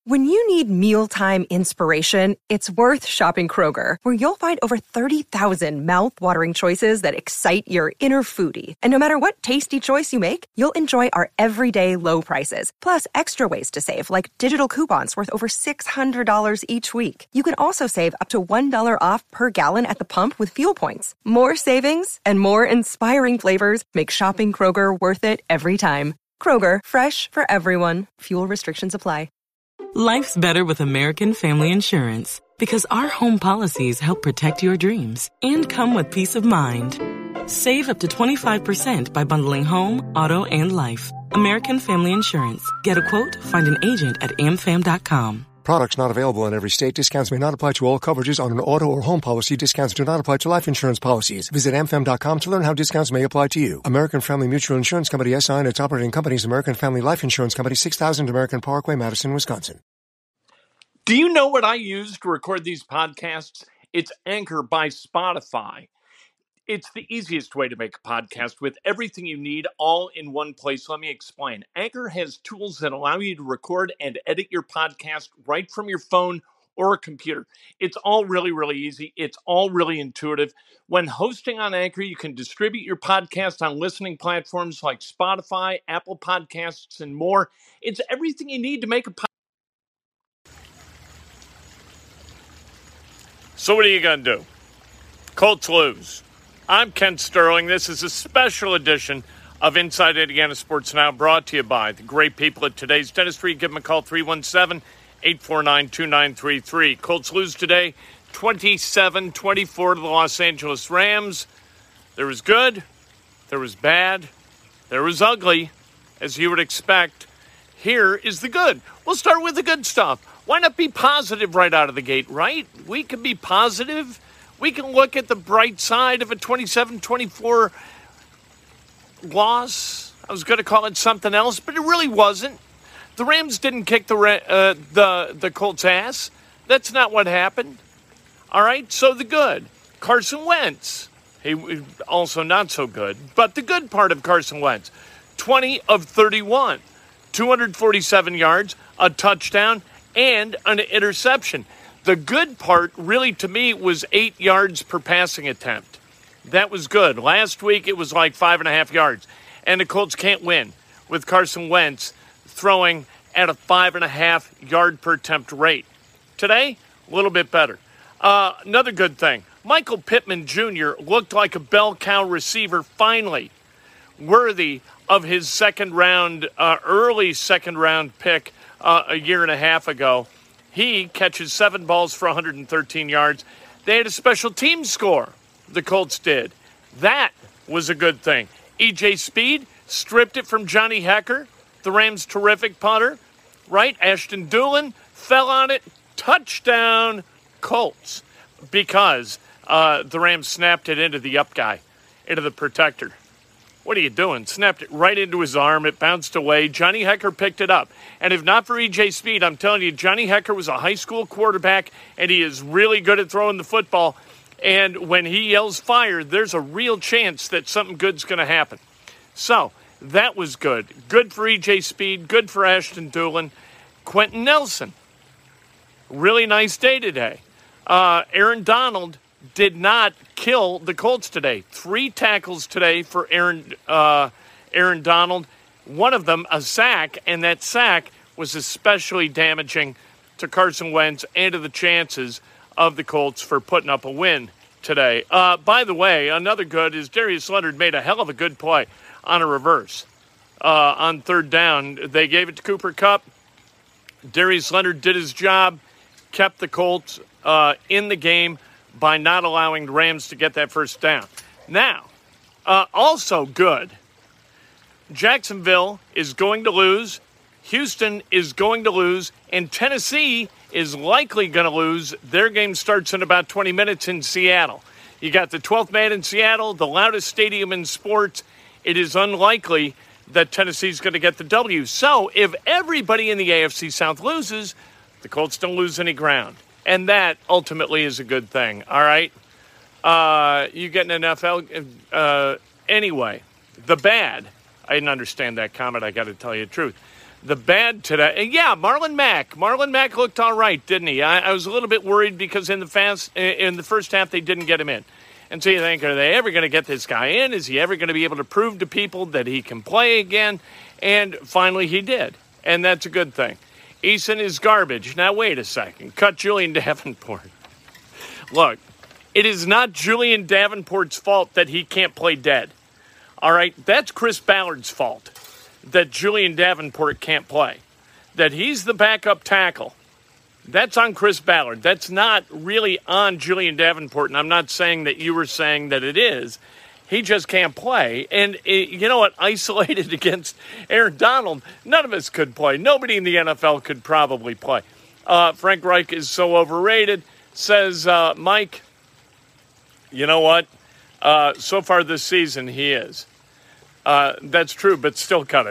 When you need mealtime inspiration, it's worth shopping Kroger, where you'll find over 30,000 mouth-watering choices that excite your inner foodie. And no matter what tasty choice you make, you'll enjoy our everyday low prices, plus extra ways to save, like digital coupons worth over $600 each week. You can also save up to $1 off per gallon at the pump with fuel points. More savings and more inspiring flavors make shopping Kroger worth it every time. Kroger, fresh for everyone. Fuel restrictions apply. Life's better with American Family Insurance because our home policies help protect your dreams and come with peace of mind. Save up to 25% by bundling home, auto, and life. American Family Insurance. Get a quote, find an agent at amfam.com. Products not available in every state. Discounts may not apply to all coverages on an auto or home policy. Discounts do not apply to life insurance policies. Visit amfam.com to learn how discounts may apply to you. American Family Mutual Insurance Company, SI, and its operating companies, American Family Life Insurance Company, 6000 American Parkway, Madison, Wisconsin. Do you know what I use to record these podcasts? It's Anchor by Spotify. It's the easiest way to make a podcast with everything you need all in one place. Let me explain. Anchor has tools that allow you to record and edit your podcast right from your phone or a computer. It's all really, really easy. It's all really intuitive. When hosting on Anchor, you can distribute your podcast on listening platforms like Spotify, Apple Podcasts, and more. It's everything you need to make a podcast. So what are you going to do? Colts lose. I'm Ken Sterling. This is a special edition of Inside Indiana Sports Now, brought to you by the great people at Today's Dentistry. Give them a call, 317-849-2933. Colts lose today, 27-24 to the Los Angeles Rams. There was good, there was bad, there was ugly, as you would expect. Here is the good. We'll start with the good stuff. Why not be positive right out of the gate, right? We can be positive. We can look at the bright side of a 27-24 loss. I was going to call it something else, but it really wasn't. The Rams didn't kick the Colts' ass. That's not what happened. All right, so the good. Carson Wentz. He also not so good. But the good part of Carson Wentz, 20 of 31, 247 yards, a touchdown, and an interception. The good part, really, to me, was 8 yards per passing attempt. That was good. Last week, it was like 5.5 yards. And the Colts can't win with Carson Wentz throwing at a 5.5 yard per attempt rate. Today, a little bit better. Another good thing, Michael Pittman Jr. looked like a bell cow receiver finally, worthy of his early second round pick a year and a half ago. He catches 7 balls for 113 yards. They had a special team score, the Colts did. That was a good thing. E.J. Speed stripped it from Johnny Hekker, the Rams' terrific punter, right? Ashton Dulin fell on it. Touchdown, Colts, because the Rams snapped it into the up guy, into the protector. What are you doing? Snapped it right into his arm. It bounced away. Johnny Hekker picked it up. And if not for E.J. Speed, I'm telling you, Johnny Hekker was a high school quarterback, and he is really good at throwing the football. And when he yells fire, there's a real chance that something good's going to happen. So that was good. Good for E.J. Speed. Good for Ashton Dulin. Quentin Nelson. Really nice day today. Aaron Donald did not kill the Colts today. 3 tackles today for Aaron Donald. One of them a sack, and that sack was especially damaging to Carson Wentz and to the chances of the Colts for putting up a win today. By the way, another good is Darius Leonard made a hell of a good play on a reverse. On third down, they gave it to Cooper Kupp. Darius Leonard did his job, kept the Colts in the game by not allowing the Rams to get that first down. Now, also good, Jacksonville is going to lose, Houston is going to lose, and Tennessee is likely going to lose. Their game starts in about 20 minutes in Seattle. You got the 12th man in Seattle, the loudest stadium in sports. It is unlikely that Tennessee's going to get the W. So if everybody in the AFC South loses, the Colts don't lose any ground. And that ultimately is a good thing, all right? You get an NFL. Anyway, the bad, I didn't understand that comment, I got to tell you the truth. The bad today, yeah, Marlon Mack. Marlon Mack looked all right, didn't he? I was a little bit worried because in the first half they didn't get him in. And so you think, are they ever going to get this guy in? Is he ever going to be able to prove to people that he can play again? And finally he did, and that's a good thing. Eason is garbage. Now, wait a second. Cut Julian Davenport. Look, it is not Julian Davenport's fault that he can't play dead. All right? That's Chris Ballard's fault that Julian Davenport can't play. That he's the backup tackle. That's on Chris Ballard. That's not really on Julian Davenport, and I'm not saying that you were saying that it is. He just can't play. And you know what? Isolated against Aaron Donald, none of us could play. Nobody in the NFL could probably play. Frank Reich is so overrated, says Mike. You know what? So far this season, he is. That's true, but still cut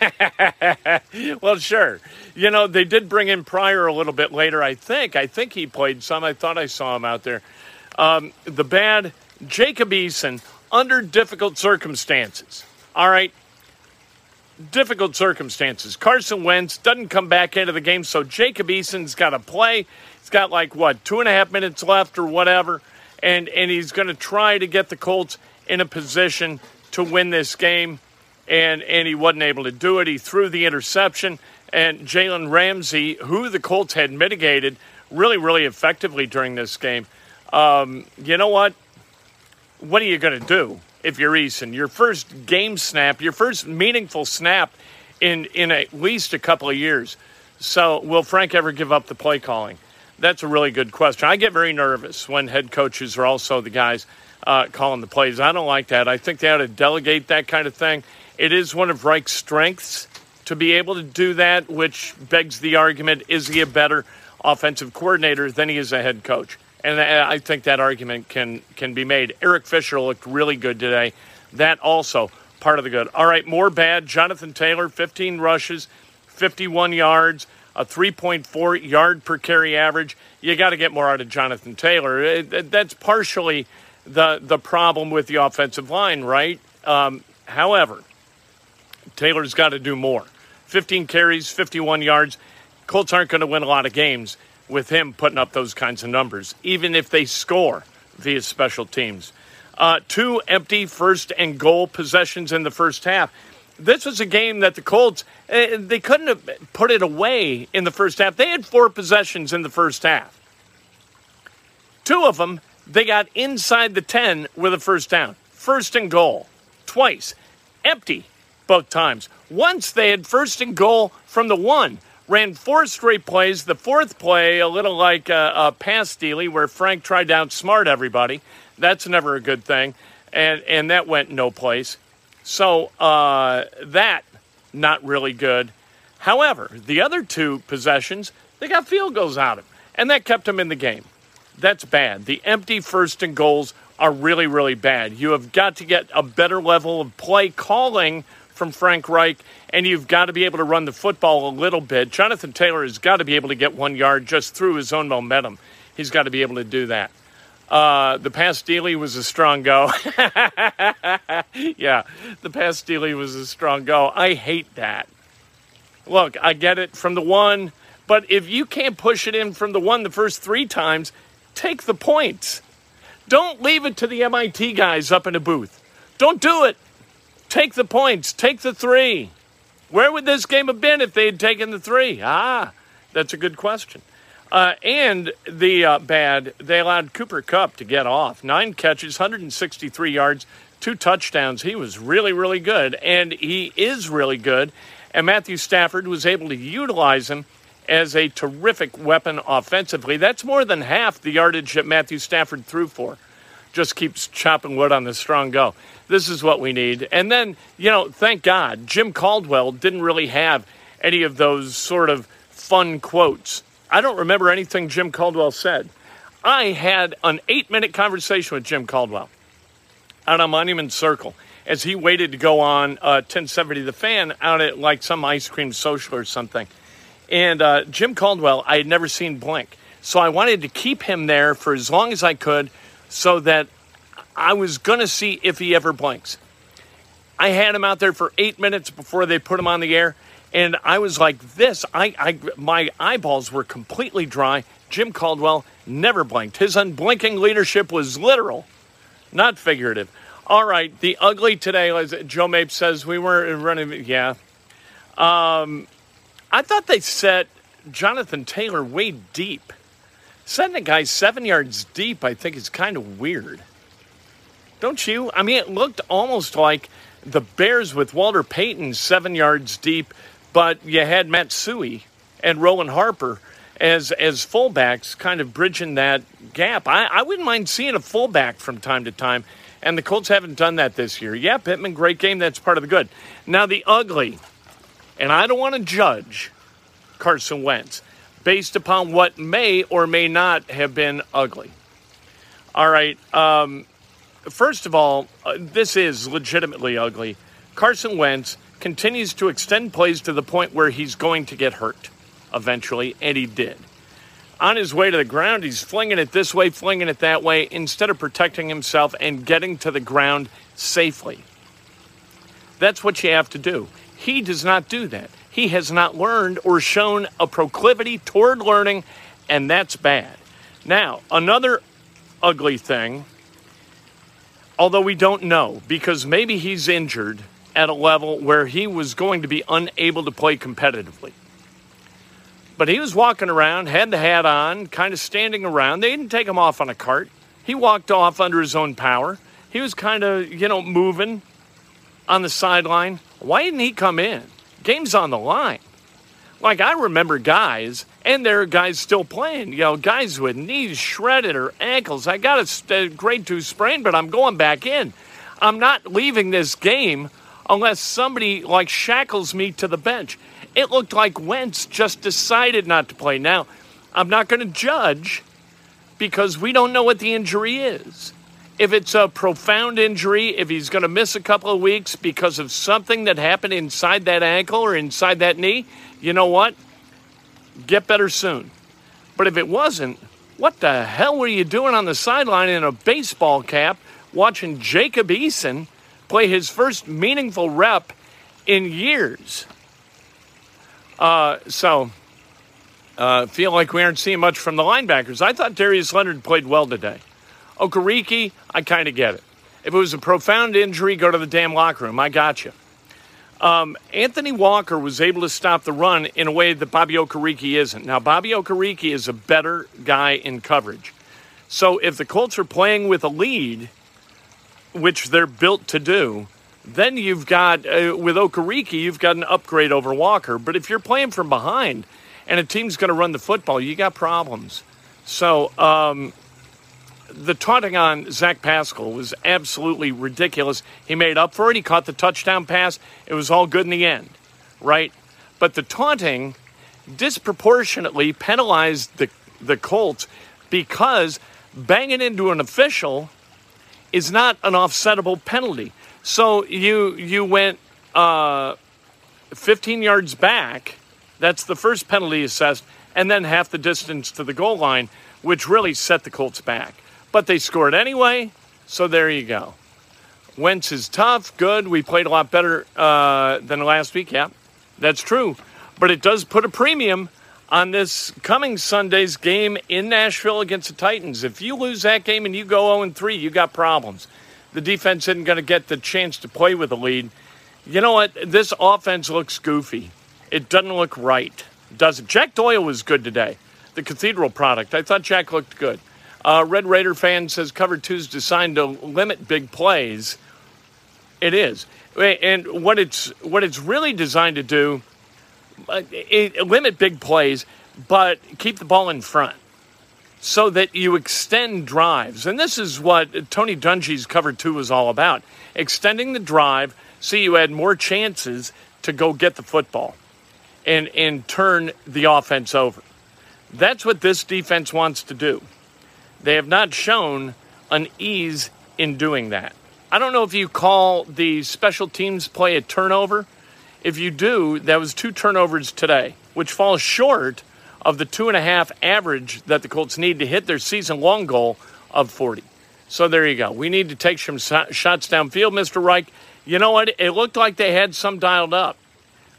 him. Well, sure. You know, they did bring in Pryor a little bit later, I think. I think he played some. I thought I saw him out there. The bad, Jacob Eason, under difficult circumstances. All right? Difficult circumstances. Carson Wentz doesn't come back into the game, so Jacob Eason's got to play. He's got 2.5 minutes left or whatever, and he's going to try to get the Colts in a position to win this game, and he wasn't able to do it. He threw the interception, and Jalen Ramsey, who the Colts had mitigated really, really effectively during this game. You know what? What are you going to do if you're Eason? Your first game snap, your first meaningful snap in at least a couple of years. So will Frank ever give up the play calling? That's a really good question. I get very nervous when head coaches are also the guys calling the plays. I don't like that. I think they ought to delegate that kind of thing. It is one of Reich's strengths to be able to do that, which begs the argument, is he a better offensive coordinator than he is a head coach? And I think that argument can be made. Eric Fisher looked really good today. That also part of the good. All right, more bad. Jonathan Taylor, 15 rushes, 51 yards, a 3.4 yard per carry average. You got to get more out of Jonathan Taylor. That's partially the problem with the offensive line, right? However, Taylor's got to do more. 15 carries, 51 yards. Colts aren't going to win a lot of games with him putting up those kinds of numbers, even if they score via special teams. 2 empty first and goal possessions in the first half. This was a game that the Colts, they couldn't have put it away in the first half. They had 4 possessions in the first half. 2 of them, they got inside the 10 with a first down. First and goal, twice. Empty, both times. Once they had first and goal from the 1. Ran 4 straight plays. The 4th play, a little like a pass stealy where Frank tried to outsmart everybody. That's never a good thing. And that went no place. So that, not really good. However, the other 2 possessions, they got field goals out of them. And that kept them in the game. That's bad. The empty first and goals are really, really bad. You have got to get a better level of play calling from Frank Reich, and you've got to be able to run the football a little bit. Jonathan Taylor has got to be able to get 1 yard just through his own momentum. He's got to be able to do that. The pass stealy was a strong go. Yeah, the pass stealy was a strong go. I hate that. Look, I get it from the 1, but if you can't push it in from the 1 the first 3 times, take the points. Don't leave it to the MIT guys up in a booth. Don't do it. Take the points. Take the 3. Where would this game have been if they had taken the 3? That's a good question. And the bad, they allowed Cooper Kupp to get off. 9 catches, 163 yards, 2 touchdowns. He was really, really good, and he is really good. And Matthew Stafford was able to utilize him as a terrific weapon offensively. That's more than half the yardage that Matthew Stafford threw for. Just keeps chopping wood on the strong go. This is what we need. And then, thank God, Jim Caldwell didn't really have any of those sort of fun quotes. I don't remember anything Jim Caldwell said. I had an 8-minute conversation with Jim Caldwell out on Monument Circle as he waited to go on 1070 The Fan out at some ice cream social or something. And Jim Caldwell, I had never seen blink. So I wanted to keep him there for as long as I could so that I was going to see if he ever blinks. I had him out there for 8 minutes before they put him on the air, And I was like this. My eyeballs were completely dry. Jim Caldwell never blinked. His unblinking leadership was literal, not figurative. All right, the ugly today, as Joe Mapes says, we weren't running. Yeah. I thought they set Jonathan Taylor way deep. Setting a guy 7 yards deep, I think, is kind of weird. Don't you? I mean, it looked almost like the Bears with Walter Payton 7 yards deep, but you had Matsui and Roland Harper as fullbacks kind of bridging that gap. I wouldn't mind seeing a fullback from time to time, and the Colts haven't done that this year. Yeah, Pittman, great game. That's part of the good. Now, the ugly, and I don't want to judge Carson Wentz based upon what may or may not have been ugly. All right, first of all, this is legitimately ugly. Carson Wentz continues to extend plays to the point where he's going to get hurt eventually, and he did. On his way to the ground, he's flinging it this way, flinging it that way, instead of protecting himself and getting to the ground safely. That's what you have to do. He does not do that. He has not learned or shown a proclivity toward learning, and that's bad. Now, another ugly thing, although we don't know, because maybe he's injured at a level where he was going to be unable to play competitively. But he was walking around, had the hat on, kind of standing around. They didn't take him off on a cart. He walked off under his own power. He was kind of, moving on the sideline. Why didn't he come in? Game's on the line. Like, I remember guys, and there are guys still playing, guys with knees shredded or ankles. I got a grade 2 sprain, but I'm going back in. I'm not leaving this game unless somebody, shackles me to the bench. It looked like Wentz just decided not to play. Now, I'm not going to judge because we don't know what the injury is. If it's a profound injury, if he's going to miss a couple of weeks because of something that happened inside that ankle or inside that knee, you know what? Get better soon. But if it wasn't, what the hell were you doing on the sideline in a baseball cap watching Jacob Eason play his first meaningful rep in years? Feel like we aren't seeing much from the linebackers. I thought Darius Leonard played well today. Okereke, I kind of get it. If it was a profound injury, go to the damn locker room. I got you. Anthony Walker was able to stop the run in a way that Bobby Okereke isn't. Now, Bobby Okereke is a better guy in coverage. So if the Colts are playing with a lead, which they're built to do, then you've got, with Okereke, you've got an upgrade over Walker. But if you're playing from behind and a team's going to run the football, you got problems. So the taunting on Zach Pascal was absolutely ridiculous. He made up for it. He caught the touchdown pass. It was all good in the end, right? But the taunting disproportionately penalized the Colts because banging into an official is not an offsettable penalty. So you went 15 yards back. That's the first penalty assessed, and then half the distance to the goal line, which really set the Colts back. But they scored anyway, so there you go. Wentz is tough, good. We played a lot better than last week. Yeah, that's true. But it does put a premium on this coming Sunday's game in Nashville against the Titans. If you lose that game and you go 0-3, you got problems. The defense isn't going to get the chance to play with a lead. You know what? This offense looks goofy. It doesn't look right, does it? Jack Doyle was good today, the Cathedral product. I thought Jack looked good. Red Raider fan says Cover 2 is designed to limit big plays. It is. And what it's really designed to do, limit big plays, but keep the ball in front so that you extend drives. And this is what Tony Dungy's Cover 2 was all about, extending the drive so you had more chances to go get the football and turn the offense over. That's what this defense wants to do. They have not shown an ease in doing that. I don't know if you call the special teams play a turnover. If you do, that was 2 turnovers today, which falls short of the 2.5 average that the Colts need to hit their season-long goal of 40. So there you go. We need to take some shots downfield, Mr. Reich. You know what? It looked like they had some dialed up.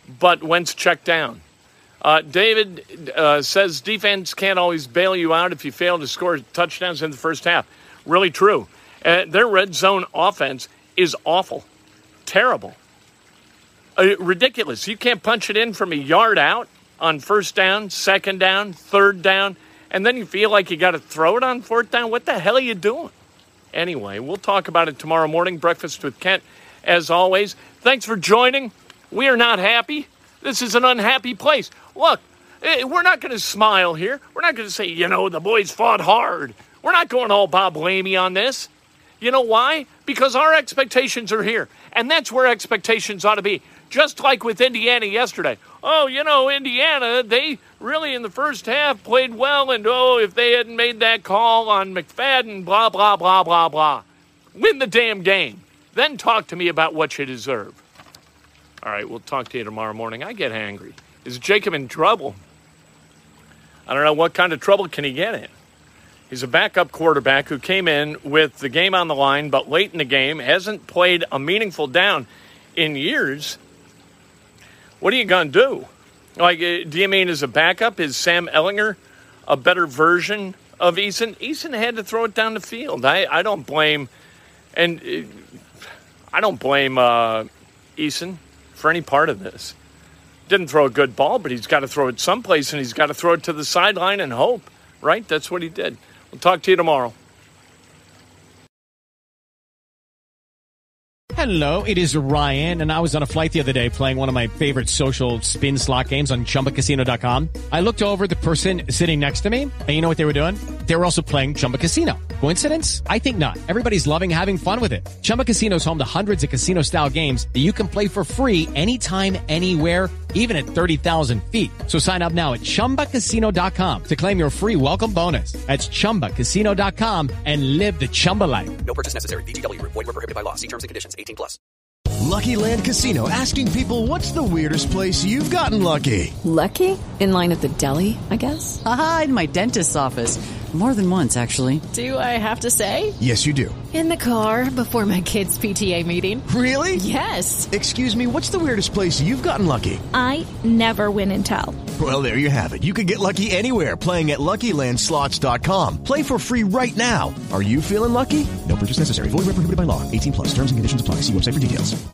but Wentz checked down. David says defense can't always bail you out if you fail to score touchdowns in the first half. Really true. Their red zone offense is awful. Terrible. Ridiculous. You can't punch it in from a yard out on first down, second down, third down, and then you feel like you got to throw it on fourth down. What the hell are you doing? Anyway, we'll talk about it tomorrow morning. Breakfast with Kent, as always. Thanks for joining. We are not happy. This is an unhappy place. Look, we're not going to smile here. We're not going to say, the boys fought hard. We're not going all Bob Lamey on this. You know why? Because our expectations are here, and that's where expectations ought to be. Just like with Indiana yesterday. Oh, Indiana, they really in the first half played well, and if they hadn't made that call on McFadden, blah, blah, blah, blah, blah. Win the damn game. Then talk to me about what you deserve. All right, we'll talk to you tomorrow morning. I get angry. Is Jacob in trouble? I don't know what kind of trouble can he get in. He's a backup quarterback who came in with the game on the line, but late in the game, hasn't played a meaningful down in years. What are you going to do? Do you mean as a backup, is Sam Ehlinger a better version of Eason? Eason had to throw it down the field. I don't blame Eason for any part of this. Didn't throw a good ball, but he's got to throw it someplace, and he's got to throw it to the sideline and hope, right? That's what he did. We'll talk to you tomorrow. Hello, it is Ryan, and I was on a flight the other day playing one of my favorite social spin slot games on ChumbaCasino.com. I looked over at the person sitting next to me, and you know what they were doing? They were also playing Chumba Casino. Coincidence? I think not. Everybody's loving having fun with it. Chumba Casino is home to hundreds of casino-style games that you can play for free anytime, anywhere, even at 30,000 feet. So sign up now at ChumbaCasino.com to claim your free welcome bonus. That's ChumbaCasino.com and live the Chumba life. No purchase necessary. VGW. Void where prohibited by law. See terms and conditions. 18+. Lucky Land Casino, asking people, what's the weirdest place you've gotten lucky? Lucky? In line at the deli, I guess? Aha, in my dentist's office. More than once, actually. Do I have to say? Yes, you do. In the car before my kids' PTA meeting. Really? Yes. Excuse me, what's the weirdest place you've gotten lucky? I never win and tell. Well, there you have it. You can get lucky anywhere, playing at LuckyLandSlots.com. Play for free right now. Are you feeling lucky? No purchase necessary. Void where prohibited by law. 18+. Terms and conditions apply. See website for details.